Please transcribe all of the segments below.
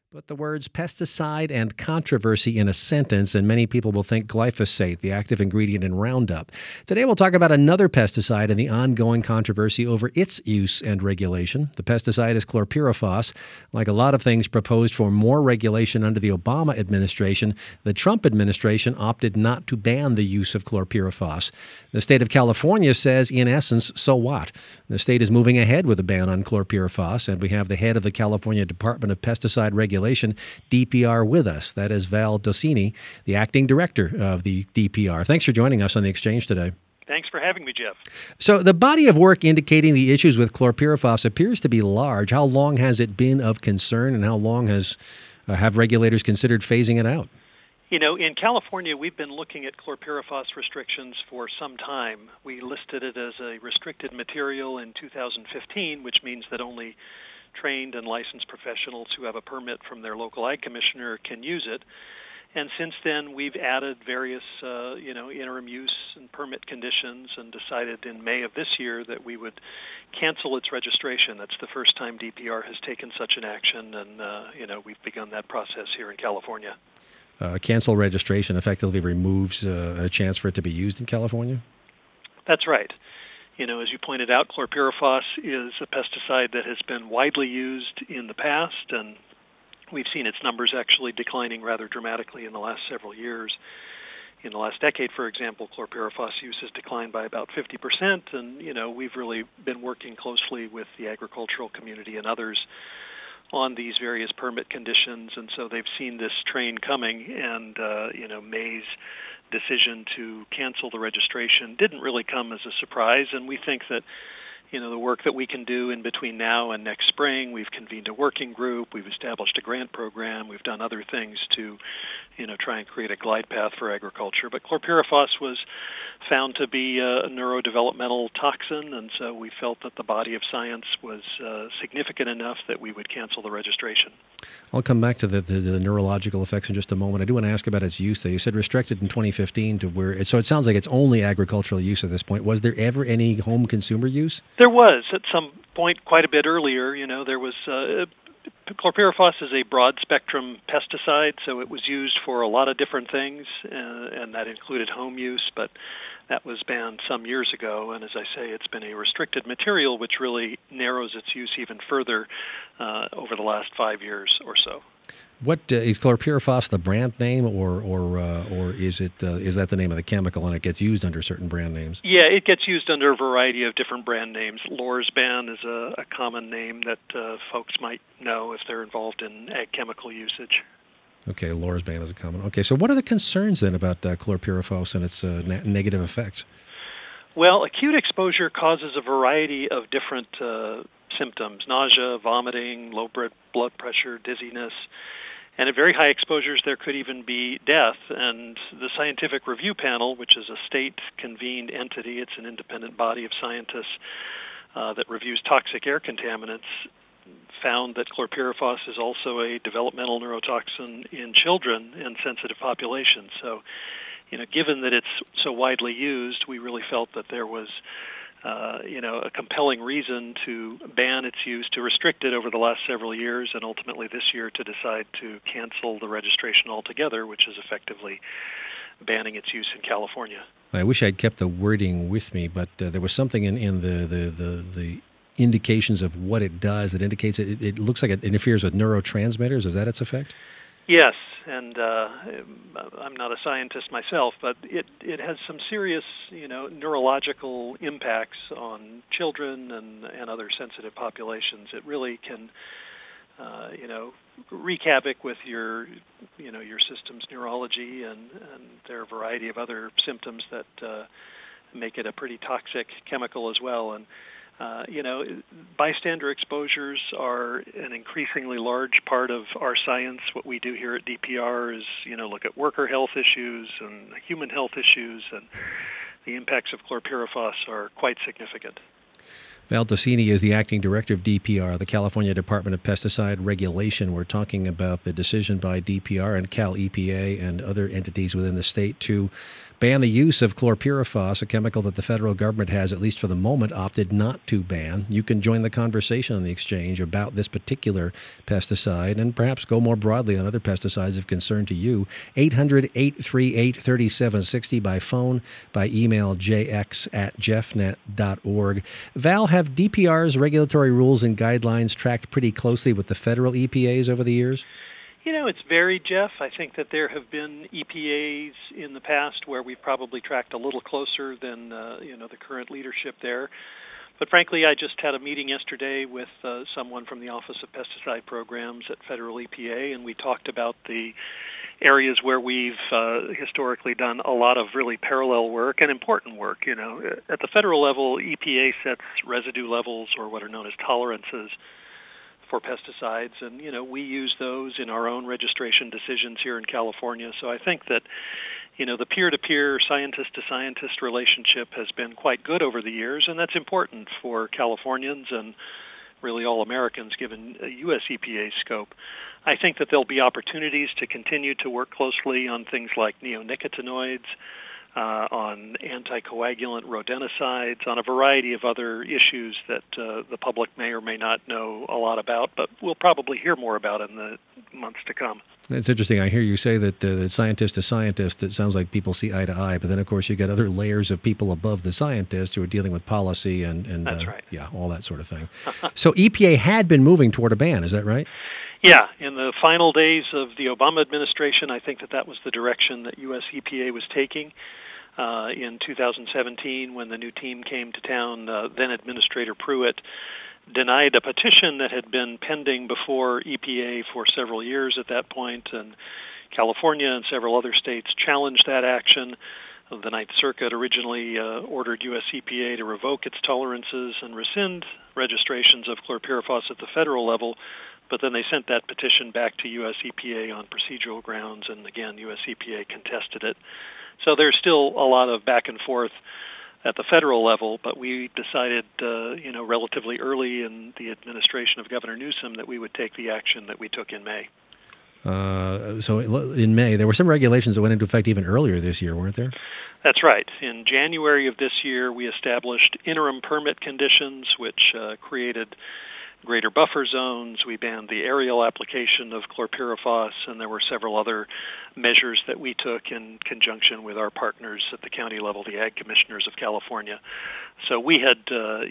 Put the words pesticide and controversy in a sentence, and many people will think glyphosate, the active ingredient in Roundup. Today, we'll talk about another pesticide and the ongoing controversy over its use and regulation. The pesticide is chlorpyrifos. Like a lot of things proposed for more regulation under the Obama administration, the Trump administration opted not to ban the use of chlorpyrifos. The state of California says, in essence, so what? The state is moving ahead with a ban on chlorpyrifos, and we have the head of the California Department of Pesticide Regulation, DPR, with us. That is Val Docini, the acting director of the DPR. Thanks for joining us on the Exchange today. Thanks for having me, Jeff. So the body of work indicating the issues with chlorpyrifos appears to be large. How long has it been of concern, and how long have regulators considered phasing it out? You know, in California, we've been looking at chlorpyrifos restrictions for some time. We listed it as a restricted material in 2015, which means that only trained and licensed professionals who have a permit from their local ag commissioner can use it. And since then, we've added various, interim use and permit conditions, and decided in May of this year that we would cancel its registration. That's the first time DPR has taken such an action, and we've begun that process here in California. Cancel registration effectively removes a chance for it to be used in California? That's right. You know, as you pointed out, chlorpyrifos is a pesticide that has been widely used in the past, and we've seen its numbers actually declining rather dramatically in the last several years. In the last decade, for example, chlorpyrifos use has declined by about 50%, and, we've really been working closely with the agricultural community and others on these various permit conditions, and so they've seen this train coming, and, May's decision to cancel the registration didn't really come as a surprise, and we think that the work that we can do in between now and next spring. We've convened a working group. We've established a grant program. We've done other things to, try and create a glide path for agriculture. But chlorpyrifos was found to be a neurodevelopmental toxin, and so we felt that the body of science was significant enough that we would cancel the registration. I'll come back to the neurological effects in just a moment. I do want to ask about its use. You said restricted in 2015 to where, so it sounds like it's only agricultural use at this point. Was there ever any home consumer use? There was at some point quite a bit earlier. There was chlorpyrifos is a broad-spectrum pesticide, so it was used for a lot of different things, and that included home use, but that was banned some years ago, and as I say, it's been a restricted material, which really narrows its use even further over the last 5 years or so. What is chlorpyrifos the brand name, or is that the name of the chemical and it gets used under certain brand names? Yeah, it gets used under a variety of different brand names. Lorsban is a common name that folks might know if they're involved in ag chemical usage. Okay, Lorsban is a common. Okay, so what are the concerns then about chlorpyrifos and its negative effects? Well, acute exposure causes a variety of different symptoms: nausea, vomiting, low blood pressure, dizziness. And at very high exposures, there could even be death. And the Scientific Review Panel, which is a state-convened entity, it's an independent body of scientists that reviews toxic air contaminants, found that chlorpyrifos is also a developmental neurotoxin in children and sensitive populations. So, given that it's so widely used, we really felt that there was a compelling reason to ban its use, to restrict it over the last several years, and ultimately this year to decide to cancel the registration altogether, which is effectively banning its use in California. I wish I'd kept the wording with me, but there was something in the indications of what it does that indicates it looks like it interferes with neurotransmitters. Is that its effect? Yes, and I'm not a scientist myself, but it has some serious, neurological impacts on children and other sensitive populations. It really can, wreak havoc with your system's neurology, and there are a variety of other symptoms that make it a pretty toxic chemical as well. And bystander exposures are an increasingly large part of our science. What we do here at DPR is, look at worker health issues and human health issues, and the impacts of chlorpyrifos are quite significant. Val Tosini is the acting director of DPR, the California Department of Pesticide Regulation. We're talking about the decision by DPR and Cal EPA and other entities within the state to ban the use of chlorpyrifos, a chemical that the federal government has, at least for the moment, opted not to ban. You can join the conversation on the exchange about this particular pesticide and perhaps go more broadly on other pesticides of concern to you. 800-838-3760 by phone, by email, jx@jeffnet.org. Val, have DPR's regulatory rules and guidelines tracked pretty closely with the federal EPAs over the years? You know, it's varied, Jeff. I think that there have been EPAs in the past where we've probably tracked a little closer than, the current leadership there. But frankly, I just had a meeting yesterday with someone from the Office of Pesticide Programs at federal EPA, and we talked about the areas where we've historically done a lot of really parallel work and important work. You know, at the federal level, EPA sets residue levels, or what are known as tolerances, for pesticides, and we use those in our own registration decisions here in California. So I think that the peer-to-peer, scientist-to-scientist relationship has been quite good over the years, and that's important for Californians and really all Americans given U.S. EPA scope. I think that there'll be opportunities to continue to work closely on things like neonicotinoids, on anticoagulant rodenticides, on a variety of other issues that the public may or may not know a lot about, but we'll probably hear more about in the months to come. It's interesting. I hear you say that scientist to scientist, it sounds like people see eye to eye, but then, of course, you get other layers of people above the scientists who are dealing with policy and That's right. all that sort of thing. So EPA had been moving toward a ban, is that right? Yeah, in the final days of the Obama administration, I think that was the direction that U.S. EPA was taking. In 2017, when the new team came to town, then Administrator Pruitt denied a petition that had been pending before EPA for several years at that point, and California and several other states challenged that action. The Ninth Circuit originally ordered U.S. EPA to revoke its tolerances and rescind registrations of chlorpyrifos at the federal level, but then they sent that petition back to U.S. EPA on procedural grounds, and again, U.S. EPA contested it. So there's still a lot of back and forth at the federal level, but we decided, relatively early in the administration of Governor Newsom that we would take the action that we took in May. So in May, there were some regulations that went into effect even earlier this year, weren't there? That's right. In January of this year, we established interim permit conditions, which created greater buffer zones. We banned the aerial application of chlorpyrifos, and there were several other measures that we took in conjunction with our partners at the county level, the Ag Commissioners of California. So we had,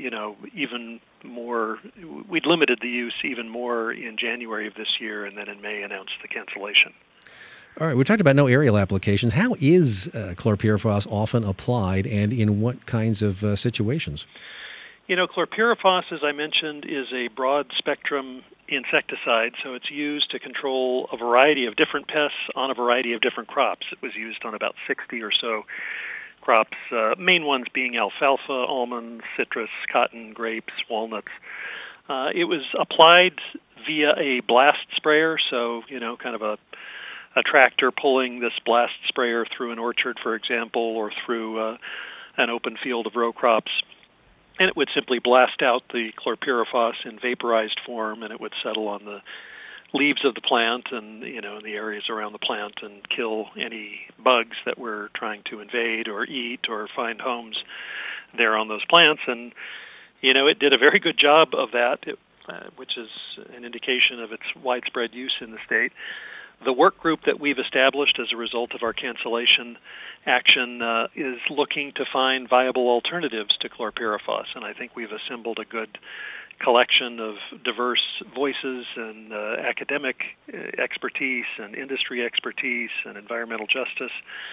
even more, we'd limited the use even more in January of this year, and then in May announced the cancellation. All right, we talked about no aerial applications. How is chlorpyrifos often applied, and in what kinds of situations? Chlorpyrifos, as I mentioned, is a broad-spectrum insecticide, so it's used to control a variety of different pests on a variety of different crops. It was used on about 60 or so crops, main ones being alfalfa, almonds, citrus, cotton, grapes, walnuts. It was applied via a blast sprayer, so, kind of a tractor pulling this blast sprayer through an orchard, for example, or through an open field of row crops. And it would simply blast out the chlorpyrifos in vaporized form, and it would settle on the leaves of the plant and, in the areas around the plant and kill any bugs that were trying to invade or eat or find homes there on those plants. And, it did a very good job of that, which is an indication of its widespread use in the state. The work group that we've established as a result of our cancellation action is looking to find viable alternatives to chlorpyrifos, and I think we've assembled a good collection of diverse voices and academic expertise and industry expertise and environmental justice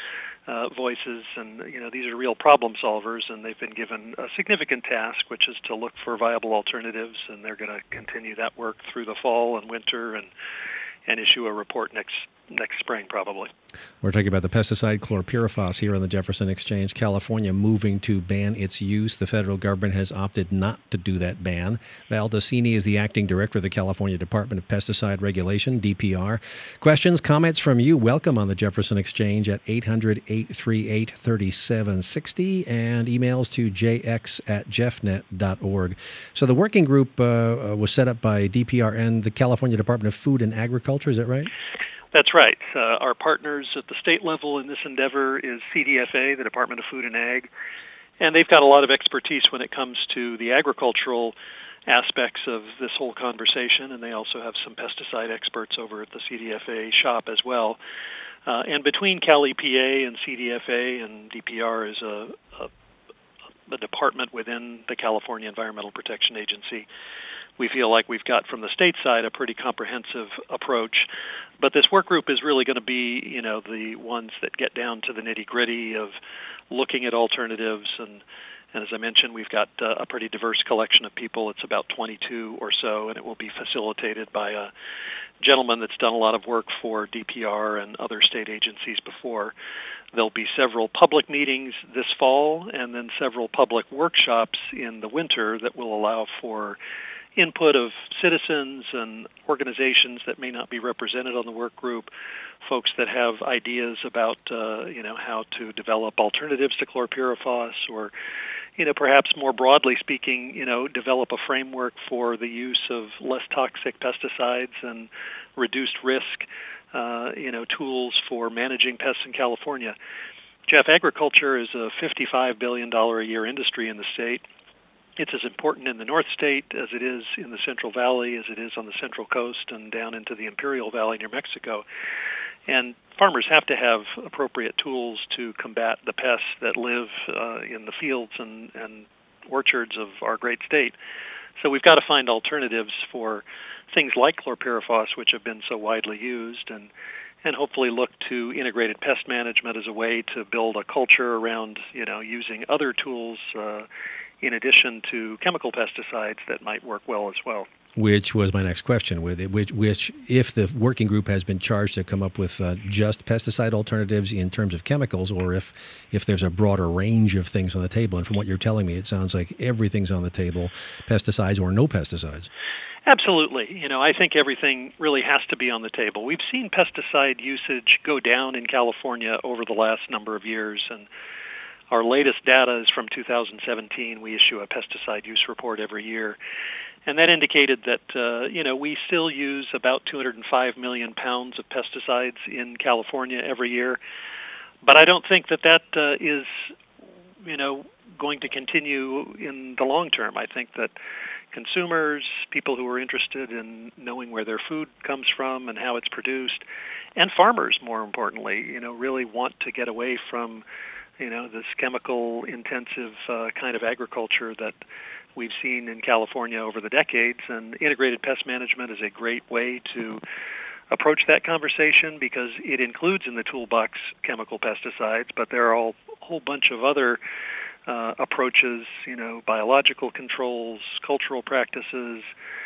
voices, and these are real problem solvers, and they've been given a significant task, which is to look for viable alternatives, and they're going to continue that work through the fall and winter and issue a report next next spring probably. We're talking about the pesticide chlorpyrifos here on the Jefferson Exchange. California moving to ban its use. The federal government has opted not to do that ban. Val Dicini is the acting director of the California Department of Pesticide Regulation, DPR. Questions, comments from you, welcome on the Jefferson Exchange at 800-838-3760 and emails to jx@jeffnet.org. So the working group was set up by DPR and the California Department of Food and Agriculture, is that right? That's right. Our partners at the state level in this endeavor is CDFA, the Department of Food and Ag, and they've got a lot of expertise when it comes to the agricultural aspects of this whole conversation, and they also have some pesticide experts over at the CDFA shop as well. And between Cal EPA and CDFA and DPR is a department within the California Environmental Protection Agency. We feel like we've got from the state side a pretty comprehensive approach. But this work group is really going to be, the ones that get down to the nitty-gritty of looking at alternatives. And as I mentioned, we've got a pretty diverse collection of people. It's about 22 or so, and it will be facilitated by a gentleman that's done a lot of work for DPR and other state agencies before. There'll be several public meetings this fall and then several public workshops in the winter that will allow for input of citizens and organizations that may not be represented on the work group, folks that have ideas about, how to develop alternatives to chlorpyrifos or, perhaps more broadly speaking, develop a framework for the use of less toxic pesticides and reduced risk, tools for managing pests in California. Jeff, agriculture is a $55 billion a year industry in the state. It's as important in the North State as it is in the Central Valley, as it is on the Central Coast and down into the Imperial Valley near Mexico. And farmers have to have appropriate tools to combat the pests that live in the fields and orchards of our great state. So we've got to find alternatives for things like chlorpyrifos, which have been so widely used, and hopefully look to integrated pest management as a way to build a culture around, using other tools in addition to chemical pesticides that might work well as well. Which was my next question, which if the working group has been charged to come up with just pesticide alternatives in terms of chemicals, or if there's a broader range of things on the table. And from what you're telling me, it sounds like everything's on the table, pesticides or no pesticides. Absolutely. I think everything really has to be on the table. We've seen pesticide usage go down in California over the last number of years, and our latest data is from 2017. We issue a pesticide use report every year, and that indicated that we still use about 205 million pounds of pesticides in California every year. But I don't think that is going to continue in the long term. I think that consumers, people who are interested in knowing where their food comes from and how it's produced, and farmers, more importantly, really want to get away from this chemical-intensive kind of agriculture that we've seen in California over the decades. And integrated pest management is a great way to approach that conversation because it includes in the toolbox chemical pesticides, but there are a whole bunch of other approaches, biological controls, cultural practices,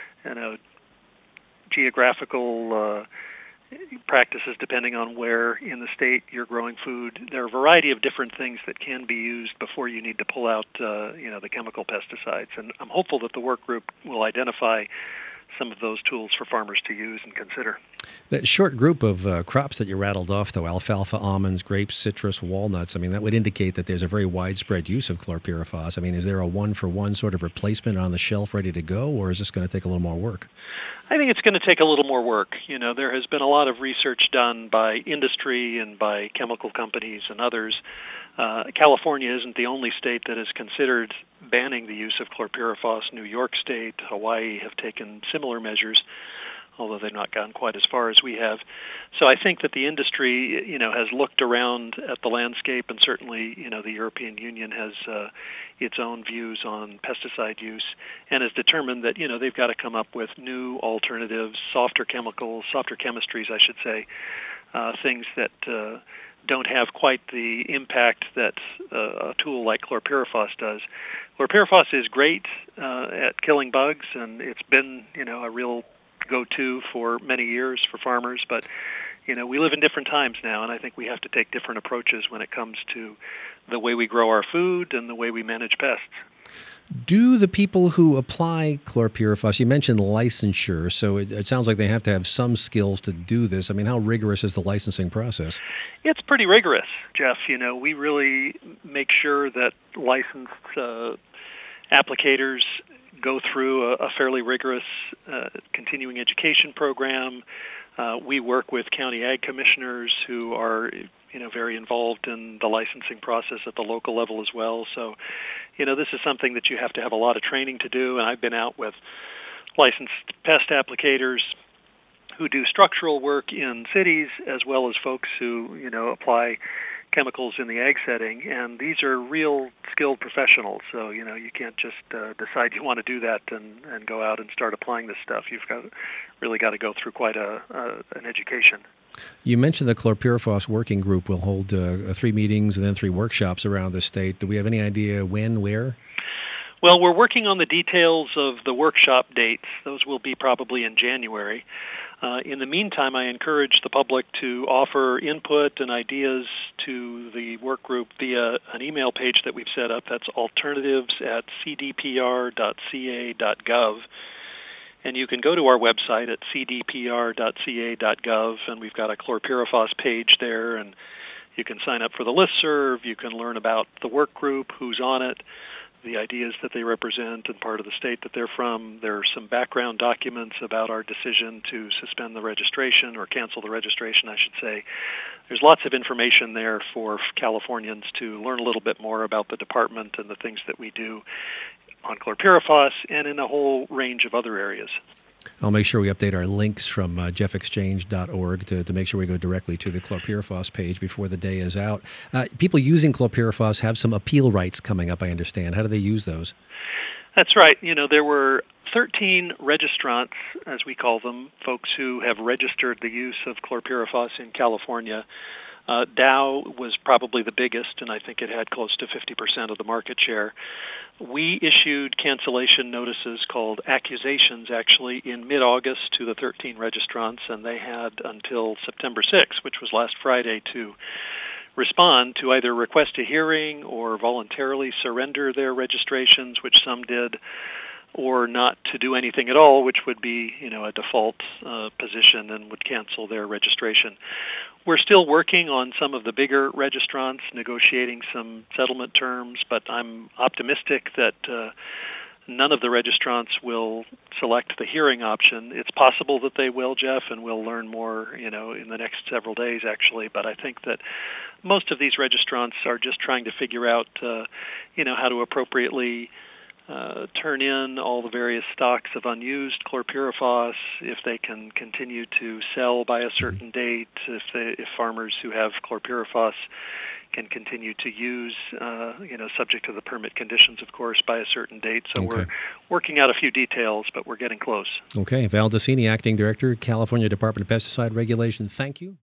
geographical practices depending on where in the state you're growing food. There are a variety of different things that can be used before you need to pull out, the chemical pesticides. And I'm hopeful that the work group will identify some of those tools for farmers to use and consider. That short group of crops that you rattled off, though, alfalfa, almonds, grapes, citrus, walnuts, that would indicate that there's a very widespread use of chlorpyrifos. Is there a one-for-one sort of replacement on the shelf ready to go, or is this going to take a little more work? I think it's going to take a little more work. There has been a lot of research done by industry and by chemical companies and others. California isn't the only state that has considered banning the use of chlorpyrifos. New York State, Hawaii have taken similar measures, although they've not gone quite as far as we have. So I think that the industry, has looked around at the landscape, and certainly, the European Union has its own views on pesticide use, and has determined that, they've got to come up with new alternatives, softer chemicals, softer chemistries, I should say, things that don't have quite the impact that a tool like chlorpyrifos does. Chlorpyrifos is great at killing bugs, and it's been, a real go-to for many years for farmers, but we live in different times now, and I think we have to take different approaches when it comes to the way we grow our food and the way we manage pests. Do the people who apply chlorpyrifos, you mentioned licensure, so it sounds like they have to have some skills to do this. I mean, how rigorous is the licensing process? It's pretty rigorous, Jeff. We really make sure that licensed applicators go through a fairly rigorous continuing education program. We work with county ag commissioners who are very involved in the licensing process at the local level as well. So, this is something that you have to have a lot of training to do, and I've been out with licensed pest applicators who do structural work in cities as well as folks who, apply chemicals in the ag setting, and these are real skilled professionals. So, you can't just decide you want to do that and go out and start applying this stuff. You've really got to go through quite an education. You mentioned the chlorpyrifos working group will hold 3 meetings and then 3 workshops around the state. Do we have any idea when, where? Well, we're working on the details of the workshop dates. Those will be probably in January. In the meantime, I encourage the public to offer input and ideas to the work group via an email page that we've set up. That's alternatives@cdpr.ca.gov. And you can go to our website at cdpr.ca.gov, and we've got a chlorpyrifos page there, and you can sign up for the listserv. You can learn about the work group, who's on it, the ideas that they represent, and part of the state that they're from. There are some background documents about our decision to suspend the registration or cancel the registration, I should say. There's lots of information there for Californians to learn a little bit more about the department and the things that we do on chlorpyrifos and in a whole range of other areas. I'll make sure we update our links from jeffexchange.org to make sure we go directly to the chlorpyrifos page before the day is out. People using chlorpyrifos have some appeal rights coming up, I understand. How do they use those? That's right. There were 13 registrants, as we call them, folks who have registered the use of chlorpyrifos in California. Dow was probably the biggest, and I think it had close to 50% of the market share. We issued cancellation notices called accusations, actually, in mid-August to the 13 registrants, and they had until September 6th, which was last Friday, to respond to either request a hearing or voluntarily surrender their registrations, which some did, or not to do anything at all, which would be, a default position and would cancel their registration. We're still working on some of the bigger registrants, negotiating some settlement terms, but I'm optimistic that none of the registrants will select the hearing option. It's possible that they will, Jeff, and we'll learn more, in the next several days, actually. But I think that most of these registrants are just trying to figure out, how to appropriately turn in all the various stocks of unused chlorpyrifos, if they can continue to sell by a certain date, if farmers who have chlorpyrifos can continue to use, subject to the permit conditions, of course, by a certain date. So We're working out a few details, but we're getting close. Okay. Val Dicini, Acting Director, California Department of Pesticide Regulation, thank you.